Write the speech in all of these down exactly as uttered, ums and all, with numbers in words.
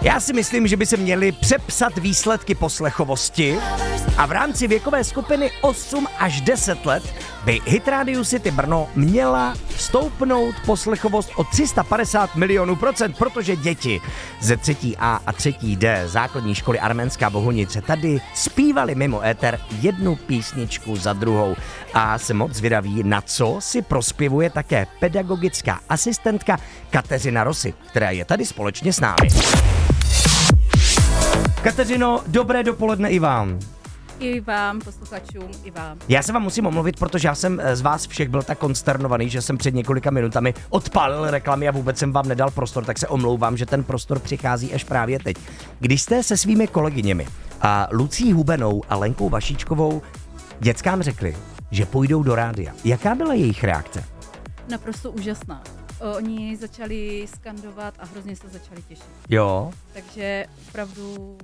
Já si myslím, že by se měly přepsat výsledky poslechovosti a v rámci věkové skupiny osm až deset let by Hit Radio City Brno měla stoupnout poslechovost o tři sta padesát milionů procent, protože děti ze třetí A a třetí D základní školy Arménská Bohunice tady zpívali mimo éter jednu písničku za druhou a jsem moc zvědavý, na co si prospěvuje také pedagogická asistentka Kateřina Rosy, která je tady společně s námi. Kateřino, dobré dopoledne i vám. I vám, posluchačům, i vám. Já se vám musím omluvit, protože já jsem z vás všech byl tak konsternovaný, že jsem před několika minutami odpálil reklamy a vůbec jsem vám nedal prostor, tak se omlouvám, že ten prostor přichází až právě teď. Když jste se svými kolegyněmi a Lucí Hubenou a Lenkou Vašíčkovou dětskám řekli, že půjdou do rádia, jaká byla jejich reakce? Naprosto úžasná. Oni začali skandovat a hrozně se začali těšit. Jo. Takže opravdu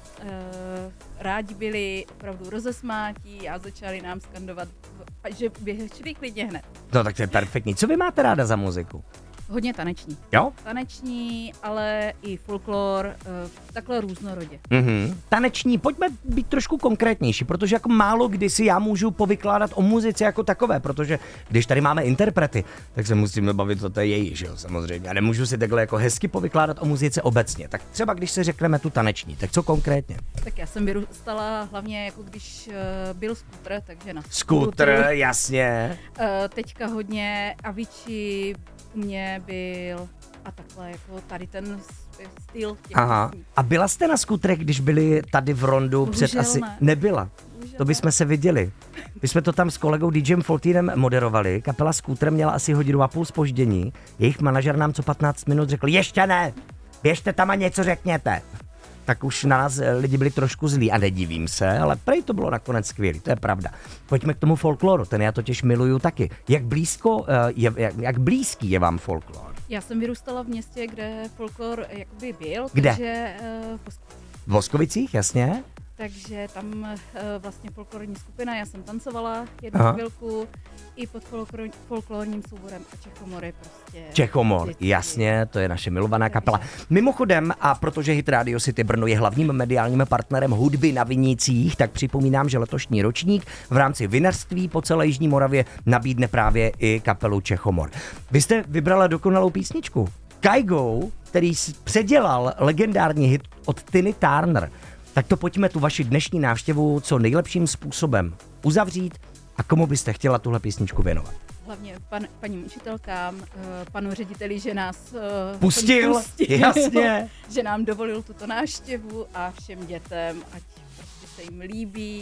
e, rádi byli, opravdu rozesmátí a začali nám skandovat, že běželi klidně hned. No tak to je perfektní. Co vy máte ráda za muziku? Hodně taneční. Jo? Taneční, ale i folklor, e, takhle různorodě. Mm-hmm. Taneční, pojďme být trošku konkrétnější, protože jako málo kdy si já můžu povykládat o muzice jako takové, protože když tady máme interprety, tak se musíme bavit o té její, že jo, samozřejmě. A nemůžu si takhle jako hezky povykládat o muzice obecně. Tak třeba když se řekneme tu taneční, tak co konkrétně? Tak já jsem vyrůstala hlavně jako když uh, byl skútr, takže na Skútr, jasně. Uh, teďka hodně Avicii u mě byl a takhle jako tady ten styl těch Aha. písní. A byla jste na skútrech, když byli tady v Rondu Bohužel před asi... ne. Nebyla. Bohužel To bychom se viděli. My jsme to tam s kolegou DJem Foltýnem moderovali. Kapela Skútr měla asi hodinu a půl zpoždění. Jejich manažer nám co patnáct minut řekl, ještě ne, běžte tam a něco řekněte. Tak už na nás lidi byli trošku zlí a nedivím se, ale prej to bylo nakonec skvělý, to je pravda. Pojďme k tomu folkloru, ten já totiž miluju taky. Jak blízko, je, jak, jak blízký je vám folklor? Já jsem vyrůstala v městě, kde folklor jakoby byl, Kde? takže uh, V Voskovicích, jasně? Takže tam uh, vlastně folklorní skupina, já jsem tancovala jednu Aha. chvilku i pod folklor, folklorním souborem a Čechomory prostě. Čechomor, vždycky. jasně, to je naše milovaná kapela. Mimochodem, a protože Hit Radio City Brno je hlavním mediálním partnerem hudby na vinících, tak připomínám, že letošní ročník v rámci vinařství po celé Jižní Moravě nabídne právě i kapelu Čechomor. Vy jste vybrala dokonalou písničku. Kygo, který předělal legendární hit od Tiny Turner. Tak to pojďme tu vaši dnešní návštěvu co nejlepším způsobem uzavřít a komu byste chtěla tuhle písničku věnovat. Hlavně pan, paním učitelkám, panu řediteli, že nás pustil, pustil jasně. že nám dovolil tuto návštěvu a všem dětem, ať prostě se jim líbí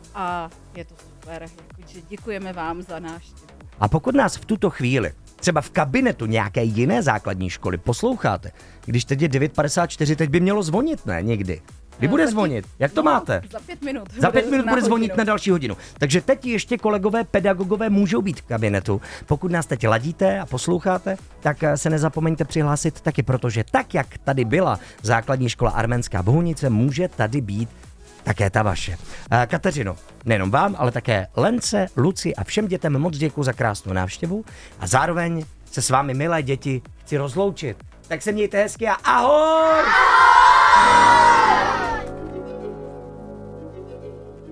a je to super, jakože děkujeme vám za návštěvu. A pokud nás v tuto chvíli třeba v kabinetu nějaké jiné základní školy posloucháte, když teď je devět padesát čtyři, teď by mělo zvonit, ne, někdy. Kdy bude zvonit? Jak to no, máte? Za pět minut. Za pět minut bude zvonit hodinu. na další hodinu. Takže teď ještě kolegové pedagogové můžou být v kabinetu. Pokud nás teď ladíte a posloucháte, tak se nezapomeňte přihlásit taky, protože tak, jak tady byla základní škola Arménská Bohunice, může tady být také ta vaše. Kateřino, nejenom vám, ale také Lence, Luci a všem dětem moc děkuji za krásnou návštěvu a zároveň se s vámi, milé děti, chci rozloučit. Tak se mějte hezky a ahoj!